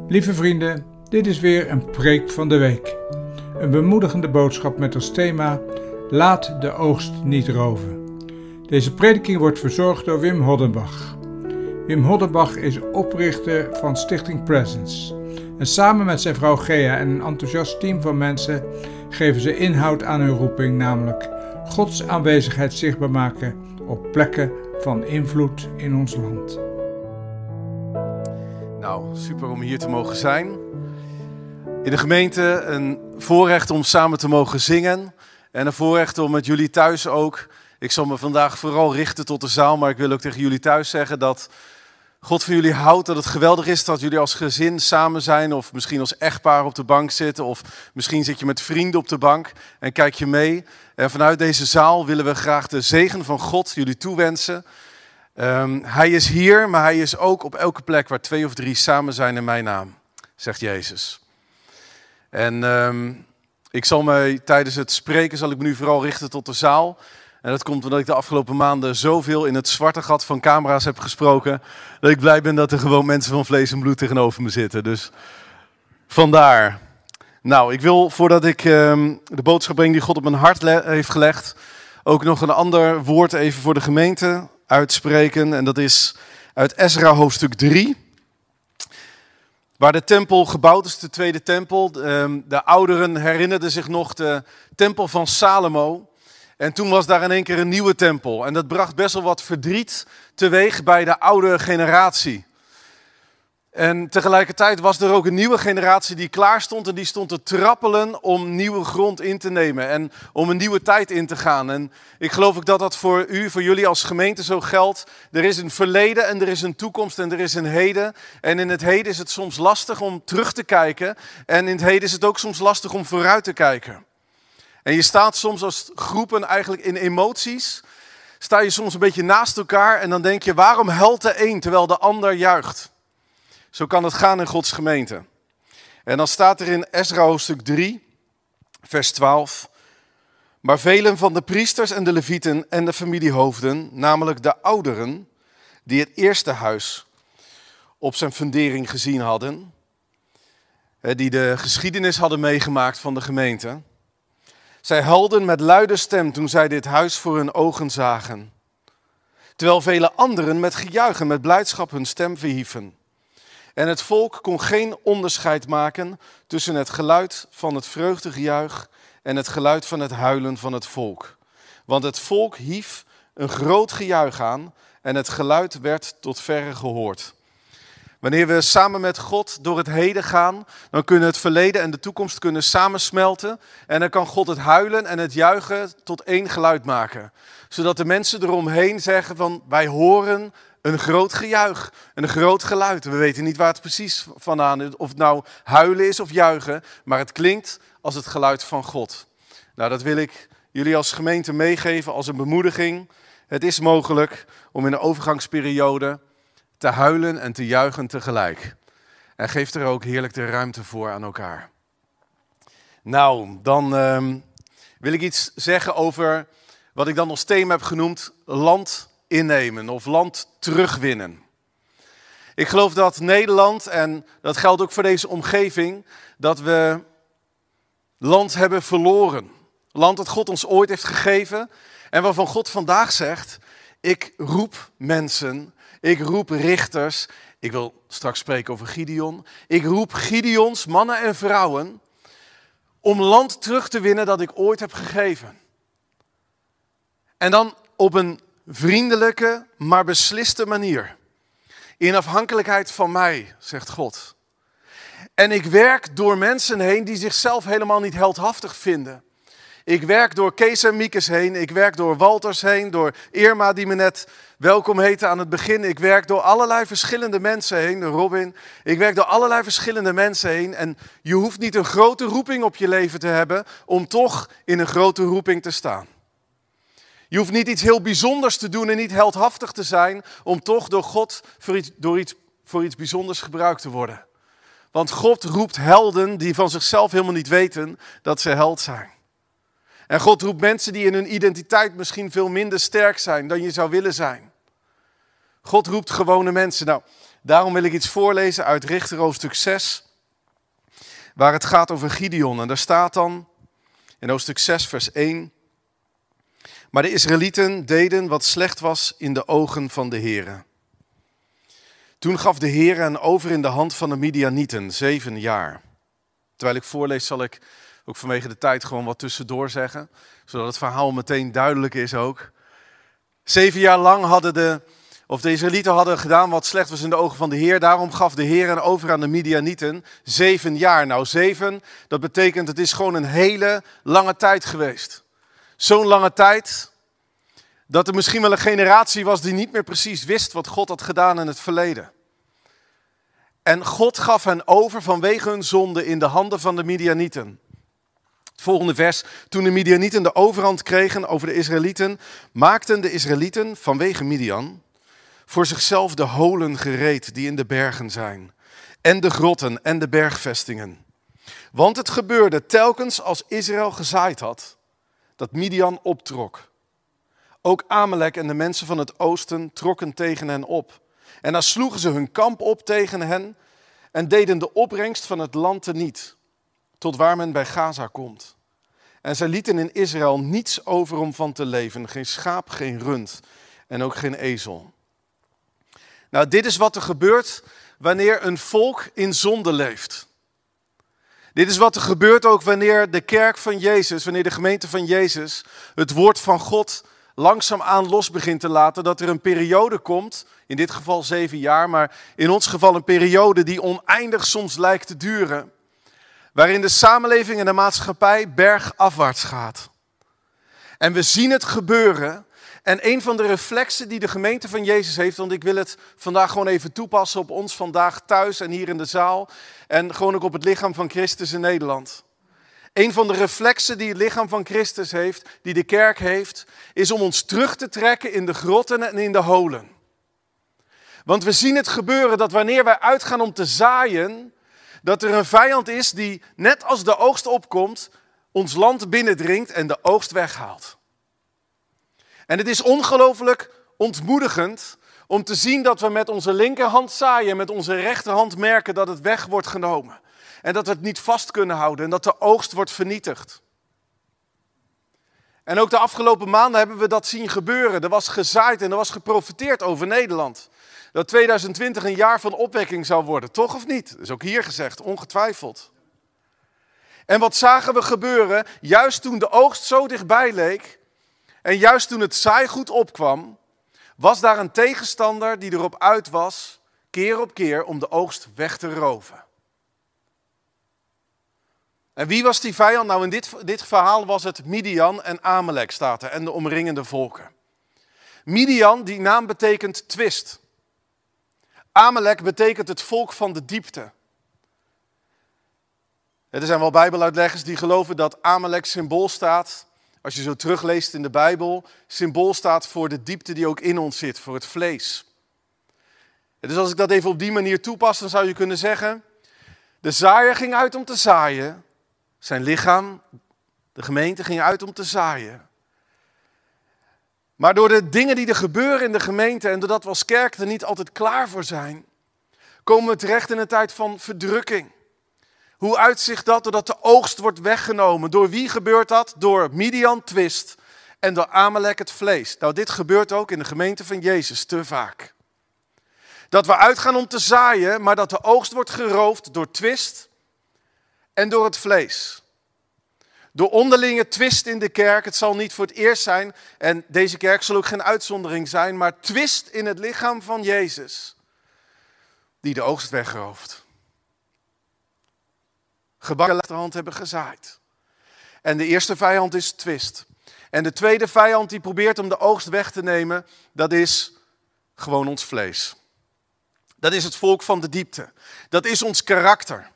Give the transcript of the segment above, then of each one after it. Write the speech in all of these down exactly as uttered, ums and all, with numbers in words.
Lieve vrienden, dit is weer een preek van de week. Een bemoedigende boodschap met als thema: laat de oogst niet roven. Deze prediking wordt verzorgd door Wim Hoddenbach. Wim Hoddenbach is oprichter van Stichting Presence. En samen met zijn vrouw Gea en een enthousiast team van mensen geven ze inhoud aan hun roeping, namelijk Gods aanwezigheid zichtbaar maken op plekken van invloed in ons land. Nou, super om hier te mogen zijn. In de gemeente een voorrecht om samen te mogen zingen. En een voorrecht om met jullie thuis ook. Ik zal me vandaag vooral richten tot de zaal, maar ik wil ook tegen jullie thuis zeggen dat God van jullie houdt. Dat het geweldig is dat jullie als gezin samen zijn. Of misschien als echtpaar op de bank zitten. Of misschien zit je met vrienden op de bank en kijk je mee. En vanuit deze zaal willen we graag de zegen van God jullie toewensen. Um, hij is hier, maar hij is ook op elke plek waar twee of drie samen zijn in mijn naam, zegt Jezus. En um, ik zal me tijdens het spreken, zal ik me nu vooral richten tot de zaal. En dat komt omdat ik de afgelopen maanden zoveel in het zwarte gat van camera's heb gesproken, dat ik blij ben dat er gewoon mensen van vlees en bloed tegenover me zitten. Dus vandaar. Nou, ik wil voordat ik um, de boodschap breng die God op mijn hart le- heeft gelegd, ook nog een ander woord even voor de gemeente uitspreken. En dat is uit Ezra hoofdstuk drie. Waar de tempel gebouwd is, de tweede tempel. De ouderen herinnerden zich nog de tempel van Salomo. En toen was daar in één keer een nieuwe tempel. En dat bracht best wel wat verdriet teweeg bij de oude generatie. En tegelijkertijd was er ook een nieuwe generatie die klaar stond. En die stond te trappelen om nieuwe grond in te nemen. En om een nieuwe tijd in te gaan. En ik geloof ook dat dat voor u, voor jullie als gemeente zo geldt. Er is een verleden en er is een toekomst en er is een heden. En in het heden is het soms lastig om terug te kijken. En in het heden is het ook soms lastig om vooruit te kijken. En je staat soms als groepen eigenlijk in emoties. Sta je soms een beetje naast elkaar en dan denk je, waarom huilt de een terwijl de ander juicht? Zo kan het gaan in Gods gemeente. En dan staat er in Ezra hoofdstuk drie, vers twaalf. Maar velen van de priesters en de levieten en de familiehoofden, namelijk de ouderen, die het eerste huis op zijn fundering gezien hadden, die de geschiedenis hadden meegemaakt van de gemeente, zij huilden met luide stem toen zij dit huis voor hun ogen zagen. Terwijl vele anderen met gejuich en met blijdschap hun stem verhieven. En het volk kon geen onderscheid maken tussen het geluid van het vreugdegejuich en het geluid van het huilen van het volk. Want het volk hief een groot gejuich aan en het geluid werd tot verre gehoord. Wanneer we samen met God door het heden gaan, dan kunnen het verleden en de toekomst kunnen samensmelten. En dan kan God het huilen en het juichen tot één geluid maken. Zodat de mensen eromheen zeggen van, wij horen een groot gejuich, een groot geluid. We weten niet waar het precies vandaan is, of het nou huilen is of juichen, maar het klinkt als het geluid van God. Nou, dat wil ik jullie als gemeente meegeven als een bemoediging. Het is mogelijk om in de overgangsperiode te huilen en te juichen tegelijk. En geef er ook heerlijk de ruimte voor aan elkaar. Nou, dan um, wil ik iets zeggen over wat ik dan als thema heb genoemd, land innemen of land terugwinnen. Ik geloof dat Nederland, en dat geldt ook voor deze omgeving, dat we land hebben verloren. Land dat God ons ooit heeft gegeven en waarvan God vandaag zegt, ik roep mensen, ik roep richters, ik wil straks spreken over Gideon, ik roep Gideons, mannen en vrouwen, om land terug te winnen dat ik ooit heb gegeven. En dan op een vriendelijke, maar besliste manier. In afhankelijkheid van mij, zegt God. En ik werk door mensen heen die zichzelf helemaal niet heldhaftig vinden. Ik werk door Kees en Miekes heen, ik werk door Walters heen, door Irma die me net welkom heette aan het begin. Ik werk door allerlei verschillende mensen heen, Robin. Ik werk door allerlei verschillende mensen heen. En je hoeft niet een grote roeping op je leven te hebben om toch in een grote roeping te staan. Je hoeft niet iets heel bijzonders te doen en niet heldhaftig te zijn om toch door God voor iets, door iets, voor iets bijzonders gebruikt te worden. Want God roept helden die van zichzelf helemaal niet weten dat ze held zijn. En God roept mensen die in hun identiteit misschien veel minder sterk zijn dan je zou willen zijn. God roept gewone mensen. Nou, Daarom wil ik iets voorlezen uit Richter hoofdstuk zes, waar het gaat over Gideon. En daar staat dan in hoofdstuk zes vers één. Maar de Israëlieten deden wat slecht was in de ogen van de Heere. Toen gaf de Heere hen over in de hand van de Midianieten, zeven jaar. Terwijl ik voorlees zal ik ook vanwege de tijd gewoon wat tussendoor zeggen, zodat het verhaal meteen duidelijk is ook. Zeven jaar lang hadden de, of de Israëlieten hadden gedaan wat slecht was in de ogen van de Heer. Daarom gaf de Heer hen over aan de Midianieten, zeven jaar. Nou, zeven, dat betekent het is gewoon een hele lange tijd geweest. Zo'n lange tijd dat er misschien wel een generatie was die niet meer precies wist wat God had gedaan in het verleden. En God gaf hen over vanwege hun zonde in de handen van de Midianieten. Het volgende vers. Toen de Midianieten de overhand kregen over de Israëlieten, maakten de Israëlieten vanwege Midian voor zichzelf de holen gereed die in de bergen zijn. En de grotten en de bergvestingen. Want het gebeurde telkens als Israël gezaaid had, dat Midian optrok. Ook Amalek en de mensen van het oosten trokken tegen hen op. En dan sloegen ze hun kamp op tegen hen en deden de opbrengst van het land teniet, tot waar men bij Gaza komt. En zij lieten in Israël niets over om van te leven, geen schaap, geen rund en ook geen ezel. Nou, dit is wat er gebeurt wanneer een volk in zonde leeft. Dit is wat er gebeurt ook wanneer de kerk van Jezus, wanneer de gemeente van Jezus het woord van God langzaamaan los begint te laten, dat er een periode komt, in dit geval zeven jaar, maar in ons geval een periode die oneindig soms lijkt te duren, waarin de samenleving en de maatschappij bergafwaarts gaat. En we zien het gebeuren. En een van de reflexen die de gemeente van Jezus heeft, want ik wil het vandaag gewoon even toepassen op ons vandaag thuis en hier in de zaal, en gewoon ook op het lichaam van Christus in Nederland. Een van de reflexen die het lichaam van Christus heeft, die de kerk heeft, is om ons terug te trekken in de grotten en in de holen. Want we zien het gebeuren dat wanneer wij uitgaan om te zaaien, dat er een vijand is die, net als de oogst opkomt, ons land binnendringt en de oogst weghaalt. En het is ongelooflijk ontmoedigend om te zien dat we met onze linkerhand zaaien en met onze rechterhand merken dat het weg wordt genomen. En dat we het niet vast kunnen houden en dat de oogst wordt vernietigd. En ook de afgelopen maanden hebben we dat zien gebeuren. Er was gezaaid en er was geprofeteerd over Nederland. Dat tweeduizend twintig een jaar van opwekking zou worden, toch of niet? Dat is ook hier gezegd, ongetwijfeld. En wat zagen we gebeuren? Juist toen de oogst zo dichtbij leek en juist toen het zaaigoed opkwam, was daar een tegenstander die erop uit was, keer op keer, om de oogst weg te roven. En wie was die vijand? Nou, in dit, dit verhaal was het Midian en Amalek staat er en de omringende volken. Midian, die naam betekent twist. Amalek betekent het volk van de diepte. Er zijn wel bijbeluitleggers die geloven dat Amalek symbool staat, als je zo terugleest in de Bijbel, symbool staat voor de diepte die ook in ons zit, voor het vlees. Dus als ik dat even op die manier toepas, dan zou je kunnen zeggen, de zaaier ging uit om te zaaien, zijn lichaam, de gemeente, ging uit om te zaaien. Maar door de dingen die er gebeuren in de gemeente en doordat we als kerk er niet altijd klaar voor zijn, komen we terecht in een tijd van verdrukking. Hoe uitzicht dat? Doordat de oogst wordt weggenomen. Door wie gebeurt dat? Door Midian twist en door Amalek het vlees. Nou, dit gebeurt ook in de gemeente van Jezus te vaak. Dat we uitgaan om te zaaien, maar dat de oogst wordt geroofd door twist en door het vlees. Door onderlinge twist in de kerk, het zal niet voor het eerst zijn, en deze kerk zal ook geen uitzondering zijn, maar twist in het lichaam van Jezus, die de oogst wegrooft. Gebakken rechterhand hebben gezaaid. En de eerste vijand is twist. En de tweede vijand die probeert om de oogst weg te nemen, dat is gewoon ons vlees. Dat is het volk van de diepte. Dat is ons karakter.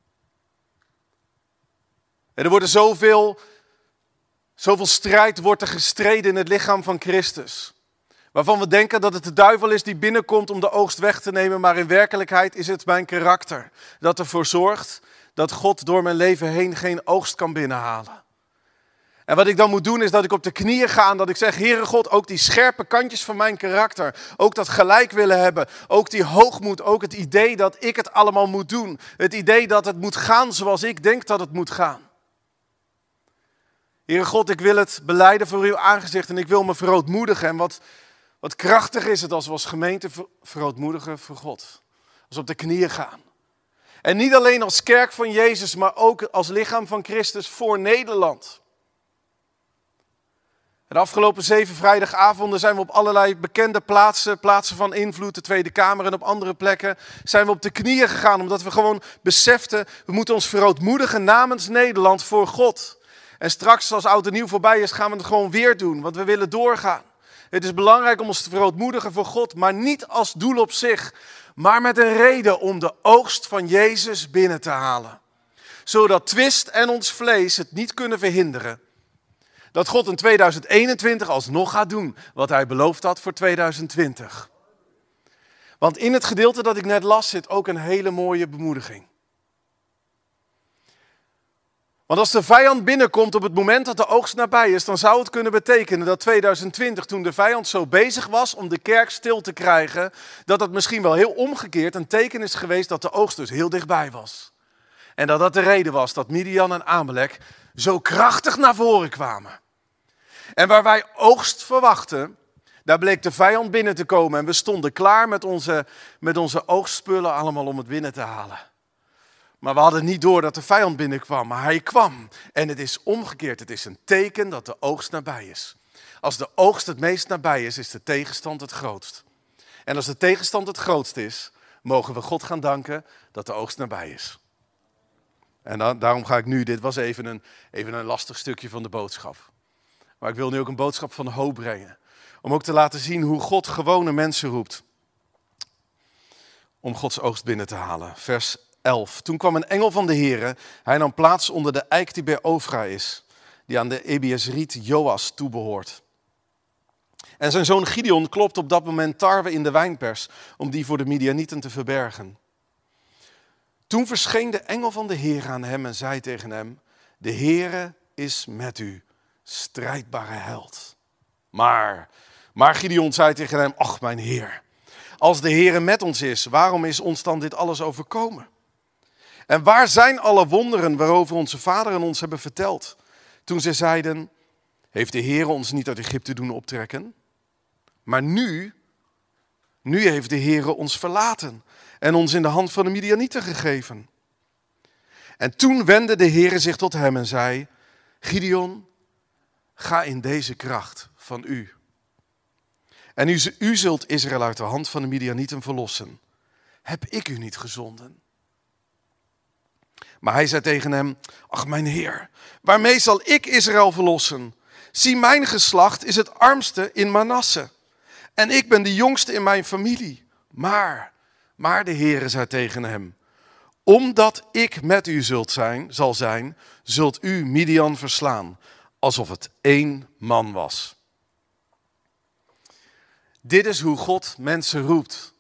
En er wordt zoveel, zoveel strijd wordt er gestreden in het lichaam van Christus. Waarvan we denken dat het de duivel is die binnenkomt om de oogst weg te nemen. Maar in werkelijkheid is het mijn karakter. Dat ervoor zorgt dat God door mijn leven heen geen oogst kan binnenhalen. En wat ik dan moet doen is dat ik op de knieën ga en dat ik zeg, Heere God, ook die scherpe kantjes van mijn karakter, ook dat gelijk willen hebben, ook die hoogmoed, ook het idee dat ik het allemaal moet doen. Het idee dat het moet gaan zoals ik denk dat het moet gaan. Heere God, ik wil het belijden voor uw aangezicht en ik wil me verootmoedigen. En wat, wat krachtig is het als we als gemeente verootmoedigen voor God. Als we op de knieën gaan. En niet alleen als kerk van Jezus, maar ook als lichaam van Christus voor Nederland. De afgelopen zeven vrijdagavonden zijn we op allerlei bekende plaatsen, plaatsen van invloed, de Tweede Kamer en op andere plekken, zijn we op de knieën gegaan. Omdat we gewoon beseften, we moeten ons verootmoedigen namens Nederland voor God. En straks als oud en nieuw voorbij is, gaan we het gewoon weer doen, want we willen doorgaan. Het is belangrijk om ons te verootmoedigen voor God, maar niet als doel op zich, maar met een reden om de oogst van Jezus binnen te halen. Zodat twist en ons vlees het niet kunnen verhinderen. Dat God in tweeduizend eenentwintig alsnog gaat doen wat hij beloofd had voor tweeduizend twintig. Want in het gedeelte dat ik net las zit ook een hele mooie bemoediging. Want als de vijand binnenkomt op het moment dat de oogst nabij is, dan zou het kunnen betekenen dat tweeduizend twintig, toen de vijand zo bezig was om de kerk stil te krijgen, dat het misschien wel heel omgekeerd een teken is geweest dat de oogst dus heel dichtbij was. En dat dat de reden was dat Midian en Amalek zo krachtig naar voren kwamen. En waar wij oogst verwachten, daar bleek de vijand binnen te komen. En we stonden klaar met onze, met onze oogstspullen allemaal om het binnen te halen. Maar we hadden niet door dat de vijand binnenkwam, maar hij kwam. En het is omgekeerd, het is een teken dat de oogst nabij is. Als de oogst het meest nabij is, is de tegenstand het grootst. En als de tegenstand het grootst is, mogen we God gaan danken dat de oogst nabij is. En dan, daarom ga ik nu, dit was even een, even een lastig stukje van de boodschap. Maar ik wil nu ook een boodschap van hoop brengen. Om ook te laten zien hoe God gewone mensen roept. Om Gods oogst binnen te halen. Vers elf. Toen kwam een engel van de Heere. Hij nam plaats onder de eik die bij Ofra is. Die aan de Ebiezriet Joas toebehoort. En zijn zoon Gideon klopt op dat moment tarwe in de wijnpers. Om die voor de Midianieten te verbergen. Toen verscheen de engel van de Heer aan hem en zei tegen hem: de Heere is met u, strijdbare held. Maar, maar Gideon zei tegen hem: ach mijn Heer, als de Heere met ons is, waarom is ons dan dit alles overkomen? En waar zijn alle wonderen waarover onze vaderen ons hebben verteld? Toen ze zeiden: heeft de Heere ons niet uit Egypte doen optrekken? Maar nu, nu heeft de Heere ons verlaten en ons in de hand van de Midianieten gegeven. En toen wendde de Heere zich tot hem en zei: Gideon, ga in deze kracht van u. En u, u zult Israël uit de hand van de Midianieten verlossen. Heb ik u niet gezonden? Maar hij zei tegen hem: ach mijn Heer, waarmee zal ik Israël verlossen? Zie, mijn geslacht is het armste in Manasse. En ik ben de jongste in mijn familie. Maar, maar de Heere zei tegen hem: omdat ik met u zult zijn, zal zijn, zult u Midian verslaan, alsof het één man was. Dit is hoe God mensen roept.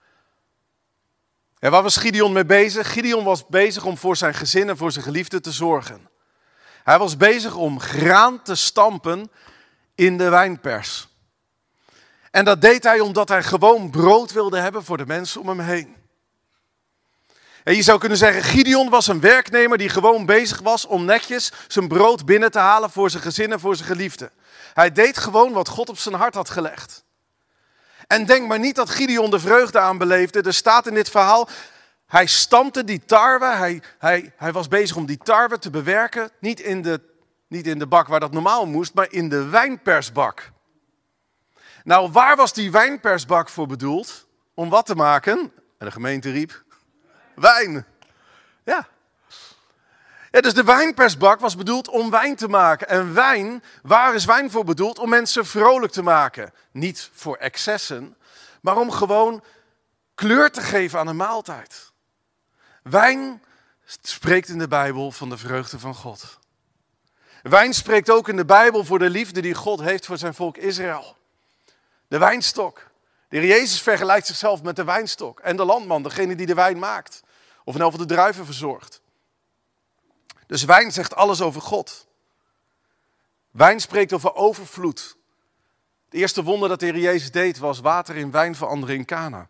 En waar was Gideon mee bezig? Gideon was bezig om voor zijn gezin en voor zijn geliefden te zorgen. Hij was bezig om graan te stampen in de wijnpers. En dat deed hij omdat hij gewoon brood wilde hebben voor de mensen om hem heen. En je zou kunnen zeggen, Gideon was een werknemer die gewoon bezig was om netjes zijn brood binnen te halen voor zijn gezin en voor zijn geliefden. Hij deed gewoon wat God op zijn hart had gelegd. En denk maar niet dat Gideon de vreugde aan beleefde. Er staat in dit verhaal, hij stampte die tarwe, hij, hij, hij was bezig om die tarwe te bewerken. Niet in, de, niet in de bak waar dat normaal moest, maar in de wijnpersbak. Nou, waar was die wijnpersbak voor bedoeld? Om wat te maken? En de gemeente riep: wijn. Ja. Ja, dus de wijnpersbak was bedoeld om wijn te maken. En wijn, waar is wijn voor bedoeld? Om mensen vrolijk te maken. Niet voor excessen, maar om gewoon kleur te geven aan een maaltijd. Wijn spreekt in de Bijbel van de vreugde van God. Wijn spreekt ook in de Bijbel voor de liefde die God heeft voor zijn volk Israël. De wijnstok. De Heer Jezus vergelijkt zichzelf met de wijnstok. En de landman, degene die de wijn maakt. Of in elk geval de druiven verzorgt. Dus wijn zegt alles over God. Wijn spreekt over overvloed. Het eerste wonder dat de Heer Jezus deed was water in wijn veranderen in Kana.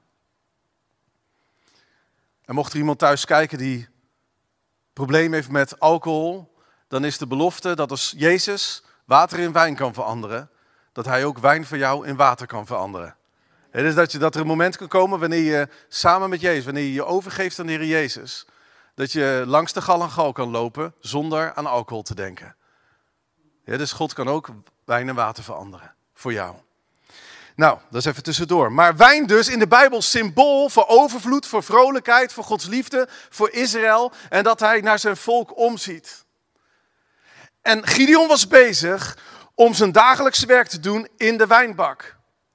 En mocht er iemand thuis kijken die probleem heeft met alcohol, dan is de belofte dat als Jezus water in wijn kan veranderen, dat hij ook wijn voor jou in water kan veranderen. He, dus dat, je, dat er een moment kan komen wanneer je samen met Jezus, wanneer je je overgeeft aan de Heer Jezus, dat je langs de gal en gal kan lopen zonder aan alcohol te denken. Ja, dus God kan ook wijn en water veranderen voor jou. Nou, dat is even tussendoor. Maar wijn dus in de Bijbel symbool voor overvloed, voor vrolijkheid, voor Gods liefde, voor Israël en dat hij naar zijn volk omziet. En Gideon was bezig om zijn dagelijkse werk te doen in de wijnbak.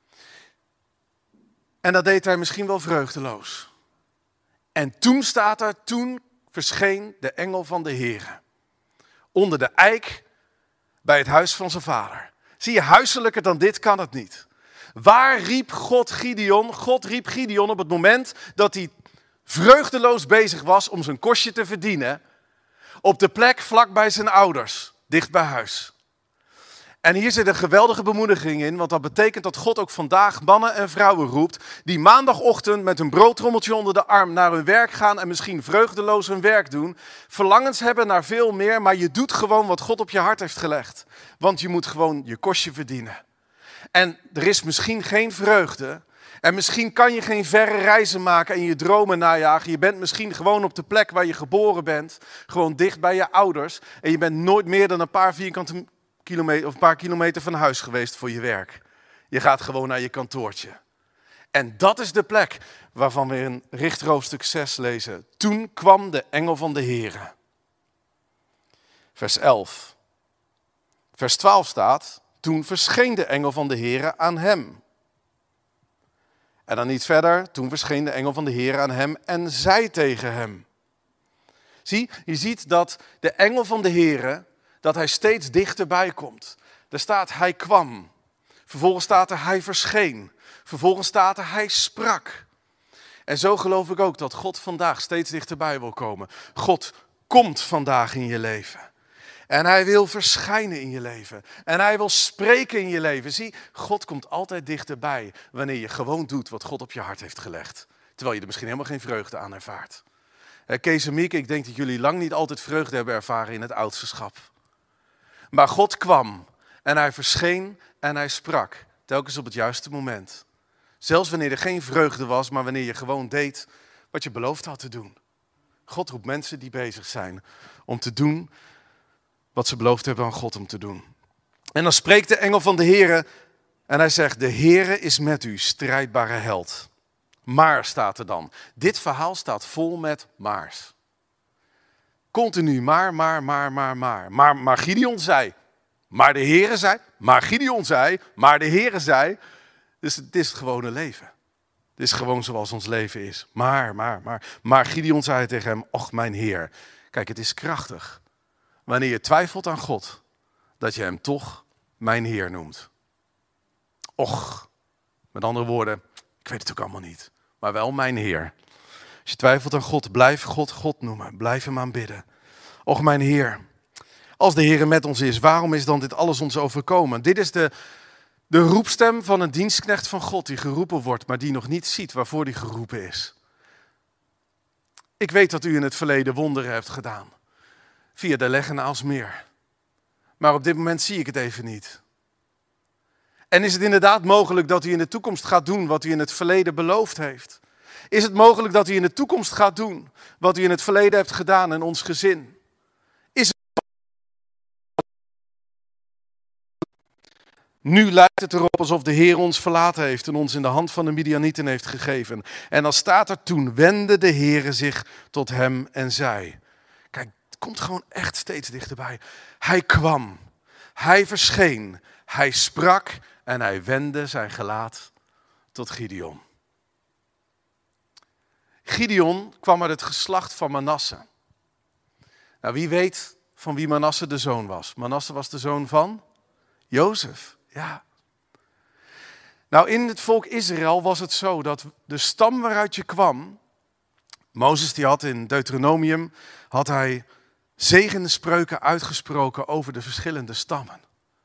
En dat deed hij misschien wel vreugdeloos. En toen staat er, toen verscheen de engel van de Heere. Onder de eik bij het huis van zijn vader. Zie je, huiselijker dan dit kan het niet. Waar riep God Gideon? God riep Gideon op het moment dat hij vreugdeloos bezig was om zijn kostje te verdienen. Op de plek vlak bij zijn ouders, dicht bij huis. En hier zit een geweldige bemoediging in, want dat betekent dat God ook vandaag mannen en vrouwen roept die maandagochtend met een broodtrommeltje onder de arm naar hun werk gaan en misschien vreugdeloos hun werk doen. Verlangens hebben naar veel meer, maar je doet gewoon wat God op je hart heeft gelegd. Want je moet gewoon je kostje verdienen. En er is misschien geen vreugde. En misschien kan je geen verre reizen maken en je dromen najagen. Je bent misschien gewoon op de plek waar je geboren bent. Gewoon dicht bij je ouders. En je bent nooit meer dan een paar vierkante kilometer of een paar kilometer van huis geweest voor je werk. Je gaat gewoon naar je kantoortje. En dat is de plek waarvan we in Richtrooster zes lezen. Toen kwam de engel van de Heere. Vers elf. Vers twaalf staat, toen verscheen de engel van de Heere aan hem. En dan iets verder, toen verscheen de engel van de Heere aan hem en zei tegen hem. Zie, je ziet dat de engel van de Heere, dat hij steeds dichterbij komt. Er staat, hij kwam. Vervolgens staat er, hij verscheen. Vervolgens staat er, hij sprak. En zo geloof ik ook dat God vandaag steeds dichterbij wil komen. God komt vandaag in je leven. En hij wil verschijnen in je leven. En hij wil spreken in je leven. Zie, God komt altijd dichterbij wanneer je gewoon doet wat God op je hart heeft gelegd. Terwijl je er misschien helemaal geen vreugde aan ervaart. Kees en Mieke, ik denk dat jullie lang niet altijd vreugde hebben ervaren in het oudsterschap. Maar God kwam en hij verscheen en hij sprak. Telkens op het juiste moment. Zelfs wanneer er geen vreugde was, maar wanneer je gewoon deed wat je beloofd had te doen. God roept mensen die bezig zijn om te doen wat ze beloofd hebben aan God om te doen. En dan spreekt de engel van de Heere en hij zegt, de Heere is met u, strijdbare held. Maar staat er dan. Dit verhaal staat vol met maars. Continu maar, maar, maar, maar, maar. Maar, maar Gideon zei, maar de Heere zei, maar Gideon zei, maar de Heere zei. Dus het is het gewone leven. Het is gewoon zoals ons leven is. Maar, maar, maar. Maar Gideon zei tegen hem, och mijn Heer. Kijk, het is krachtig. Wanneer je twijfelt aan God, dat je hem toch mijn Heer noemt. Och, met andere woorden, ik weet het ook allemaal niet, maar wel mijn Heer. Als je twijfelt aan God, blijf God God noemen, blijf hem aanbidden. Och mijn Heer, als de Heer met ons is, waarom is dan dit alles ons overkomen? Dit is de, de roepstem van een dienstknecht van God die geroepen wordt, maar die nog niet ziet waarvoor die geroepen is. Ik weet dat u in het verleden wonderen hebt gedaan. Via de Leg en Aalsmeer. Maar op dit moment zie ik het even niet. En is het inderdaad mogelijk dat u in de toekomst gaat doen wat u in het verleden beloofd heeft? Is het mogelijk dat u in de toekomst gaat doen wat u in het verleden hebt gedaan in ons gezin? Is het... Nu lijkt het erop alsof de Heer ons verlaten heeft en ons in de hand van de Midianieten heeft gegeven. En dan staat er, toen wendde de Heer zich tot hem en zei. Kijk, het komt gewoon echt steeds dichterbij. Hij kwam, hij verscheen, hij sprak en hij wendde zijn gelaat tot Gideon. Gideon kwam uit het geslacht van Manasse. Nou, wie weet van wie Manasse de zoon was? Manasse was de zoon van Jozef, ja. Nou, in het volk Israël was het zo dat de stam waaruit je kwam, Mozes die had in Deuteronomium, had hij zegende spreuken uitgesproken over de verschillende stammen.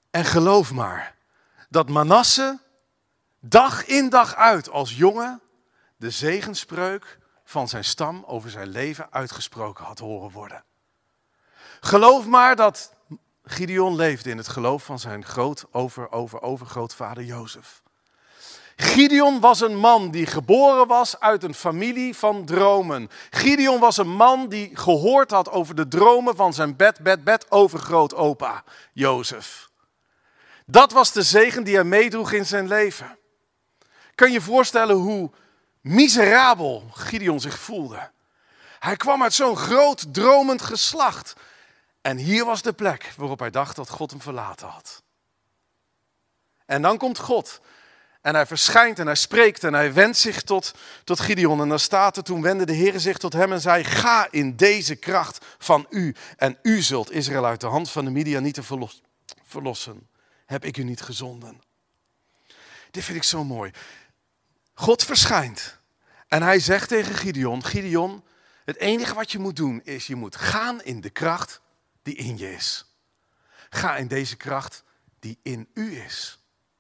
En geloof maar, dat Manasse dag in dag uit als jongen de zegenspreuk van zijn stam over zijn leven uitgesproken had horen worden. Geloof maar dat Gideon leefde in het geloof van zijn groot over, over, overgrootvader Jozef. Gideon was een man die geboren was uit een familie van dromen. Gideon was een man die gehoord had over de dromen van zijn bed, bed, bed overgrootopa Jozef. Dat was de zegen die hij meedroeg in zijn leven. Kan je voorstellen hoe miserabel Gideon zich voelde? Hij kwam uit zo'n groot dromend geslacht. En hier was de plek waarop hij dacht dat God hem verlaten had. En dan komt God. En hij verschijnt en hij spreekt en hij wendt zich tot, tot Gideon. En dan staat er, toen wendde de Heer zich tot hem en zei, ga in deze kracht van u. En u zult Israël uit de hand van de Midianieten verlos, verlossen. Heb ik u niet gezonden? Dit vind ik zo mooi. God verschijnt. En hij zegt tegen Gideon, Gideon, het enige wat je moet doen is, je moet gaan in de kracht die in je is. Ga in deze kracht die in u is.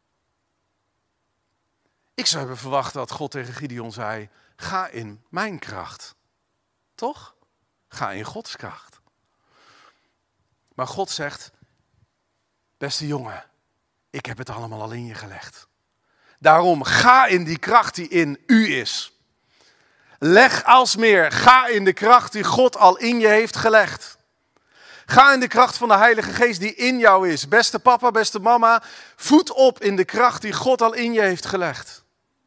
Ik zou hebben verwacht dat God tegen Gideon zei, ga in mijn kracht. Toch? Ga in Gods kracht. Maar God zegt, beste jongen, ik heb het allemaal al in je gelegd. Daarom ga in die kracht die in u is. Leg alsmeer, ga in de kracht die God al in je heeft gelegd. Ga in de kracht van de Heilige Geest die in jou is. Beste papa, beste mama, voed op in de kracht die God al in je heeft gelegd.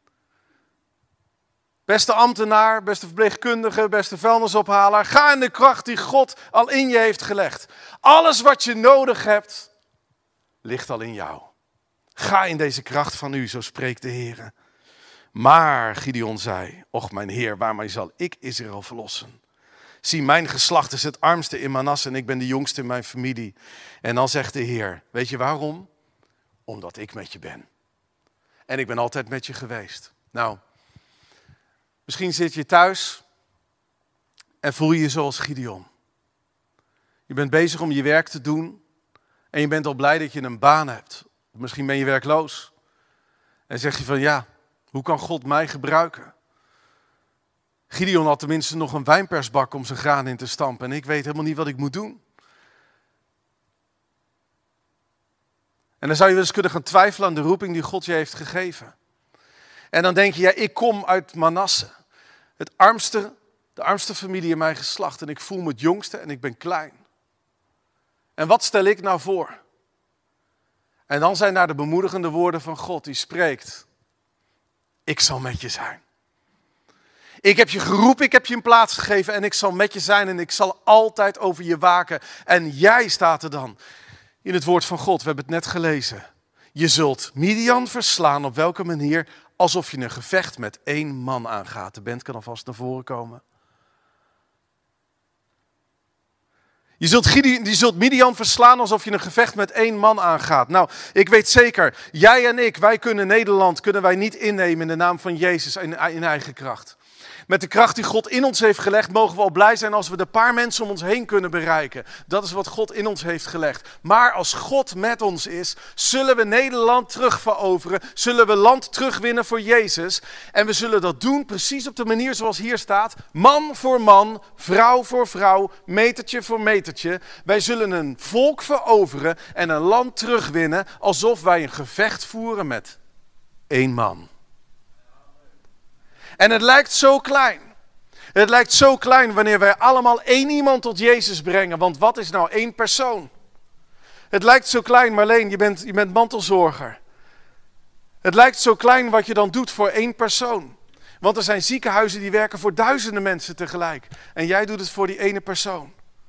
Beste ambtenaar, beste verpleegkundige, beste vuilnisophaler, ga in de kracht die God al in je heeft gelegd. Alles wat je nodig hebt, ligt al in jou. Ga in deze kracht van u, zo spreekt de Heer. Maar Gideon zei, och mijn Heer, waarmee zal ik Israël verlossen? Zie, mijn geslacht is het armste in Manasse en ik ben de jongste in mijn familie. En dan zegt de Heer, weet je waarom? Omdat ik met je ben. En ik ben altijd met je geweest. Nou, misschien zit je thuis en voel je je zoals Gideon. Je bent bezig om je werk te doen en je bent al blij dat je een baan hebt. Misschien ben je werkloos. En zeg je van ja, hoe kan God mij gebruiken? Gideon had tenminste nog een wijnpersbak om zijn graan in te stampen. En ik weet helemaal niet wat ik moet doen. En dan zou je wel eens kunnen gaan twijfelen aan de roeping die God je heeft gegeven. En dan denk je, ja, ik kom uit Manasse. Het armste, de armste familie in mijn geslacht. En ik voel me het jongste en ik ben klein. En wat stel ik nou voor? En dan zijn daar de bemoedigende woorden van God die spreekt. Ik zal met je zijn. Ik heb je geroepen, ik heb je een plaats gegeven en ik zal met je zijn en ik zal altijd over je waken. En jij staat er dan in het woord van God, we hebben het net gelezen. Je zult Midian verslaan op welke manier? Alsof je een gevecht met één man aangaat. De band kan alvast naar voren komen. Je zult, Gideon, je zult Midian verslaan alsof je een gevecht met één man aangaat. Nou, ik weet zeker, jij en ik, wij kunnen Nederland, kunnen wij niet innemen in de naam van Jezus in, in eigen kracht. Met de kracht die God in ons heeft gelegd, mogen we al blij zijn als we de paar mensen om ons heen kunnen bereiken. Dat is wat God in ons heeft gelegd. Maar als God met ons is, zullen we Nederland terugveroveren. Zullen we land terugwinnen voor Jezus. En we zullen dat doen precies op de manier zoals hier staat. Man voor man, vrouw voor vrouw, metertje voor metertje. Wij zullen een volk veroveren en een land terugwinnen alsof wij een gevecht voeren met één man. En het lijkt zo klein. Het lijkt zo klein wanneer wij allemaal één iemand tot Jezus brengen. Want wat is nou één persoon? Het lijkt zo klein, Marleen, je bent, je bent mantelzorger. Het lijkt zo klein wat je dan doet voor één persoon. Want er zijn ziekenhuizen die werken voor duizenden mensen tegelijk. En jij doet het voor die ene persoon.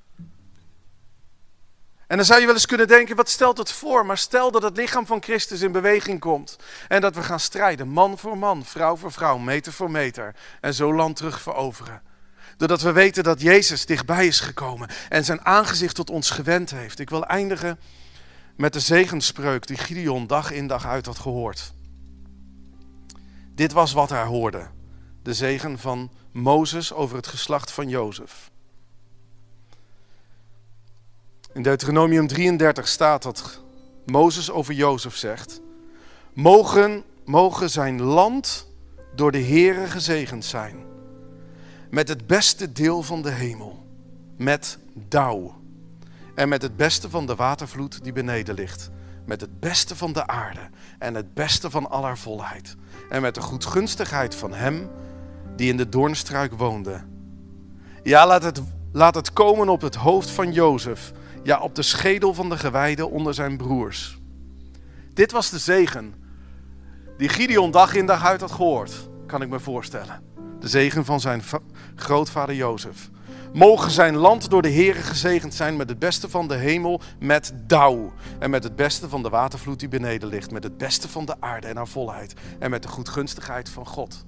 En dan zou je wel eens kunnen denken, wat stelt het voor? Maar stel dat het lichaam van Christus in beweging komt. En dat we gaan strijden, man voor man, vrouw voor vrouw, meter voor meter. En zo land terug veroveren. Doordat we weten dat Jezus dichtbij is gekomen en zijn aangezicht tot ons gewend heeft. Ik wil eindigen met de zegensspreuk die Gideon dag in dag uit had gehoord. Dit was wat hij hoorde. De zegen van Mozes over het geslacht van Jozef. In Deuteronomium drieëndertig staat dat Mozes over Jozef zegt: Mogen, mogen zijn land door de Heere gezegend zijn, met het beste deel van de hemel, met dauw, en met het beste van de watervloed die beneden ligt, met het beste van de aarde en het beste van al haar volheid, en met de goedgunstigheid van hem die in de doornstruik woonde. Ja, laat het, laat het komen op het hoofd van Jozef, ja, op de schedel van de gewijden onder zijn broers. Dit was de zegen die Gideon dag in dag uit had gehoord, kan ik me voorstellen. De zegen van zijn va- grootvader Jozef. Mogen zijn land door de Heere gezegend zijn met het beste van de hemel, met dauw. En met het beste van de watervloed die beneden ligt. Met het beste van de aarde en haar volheid. En met de goedgunstigheid van God.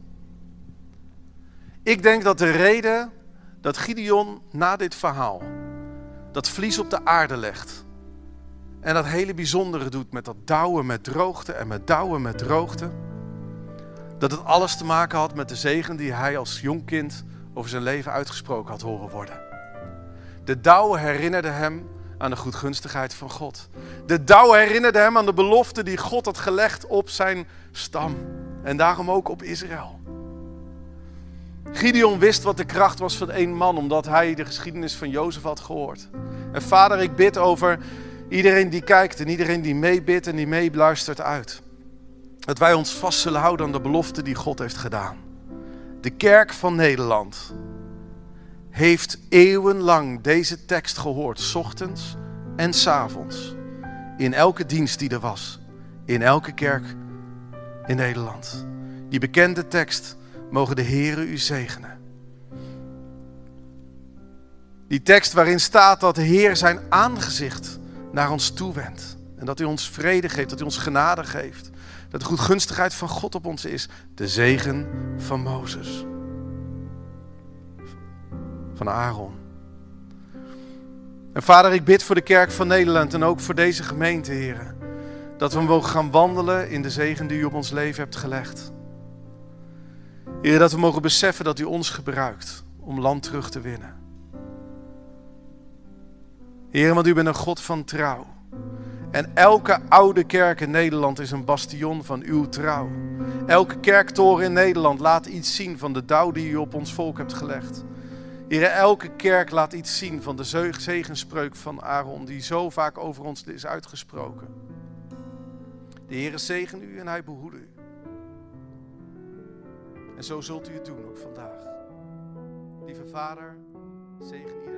Ik denk dat de reden dat Gideon na dit verhaal dat vlies op de aarde legt. En dat hele bijzondere doet met dat dauwen met droogte en met dauwen met droogte. Dat het alles te maken had met de zegen die hij als jong kind over zijn leven uitgesproken had horen worden. De dauw herinnerde hem aan de goedgunstigheid van God. De dauw herinnerde hem aan de belofte die God had gelegd op zijn stam. En daarom ook op Israël. Gideon wist wat de kracht was van één man, omdat hij de geschiedenis van Jozef had gehoord. En vader, ik bid over iedereen die kijkt en iedereen die meebidt en die meeluistert uit. Dat wij ons vast zullen houden aan de belofte die God heeft gedaan. De kerk van Nederland heeft eeuwenlang deze tekst gehoord, 's ochtends en 's avonds. In elke dienst die er was, in elke kerk in Nederland. Die bekende tekst, mogen de Heere u zegenen. Die tekst waarin staat dat de Heer zijn aangezicht naar ons toewendt. En dat hij ons vrede geeft, dat hij ons genade geeft. Dat de goedgunstigheid van God op ons is. De zegen van Mozes. Van Aaron. En vader, ik bid voor de kerk van Nederland en ook voor deze gemeente, Heer. Dat we mogen gaan wandelen in de zegen die u op ons leven hebt gelegd. Heer, dat we mogen beseffen dat u ons gebruikt om land terug te winnen. Heer, want u bent een God van trouw. En elke oude kerk in Nederland is een bastion van uw trouw. Elke kerktoren in Nederland laat iets zien van de dauw die u op ons volk hebt gelegd. Heer, elke kerk laat iets zien van de zegenspreuk van Aaron die zo vaak over ons is uitgesproken. De Heer zegen u en hij behoede u. En zo zult u het doen ook vandaag. Lieve Vader, zegen iedereen.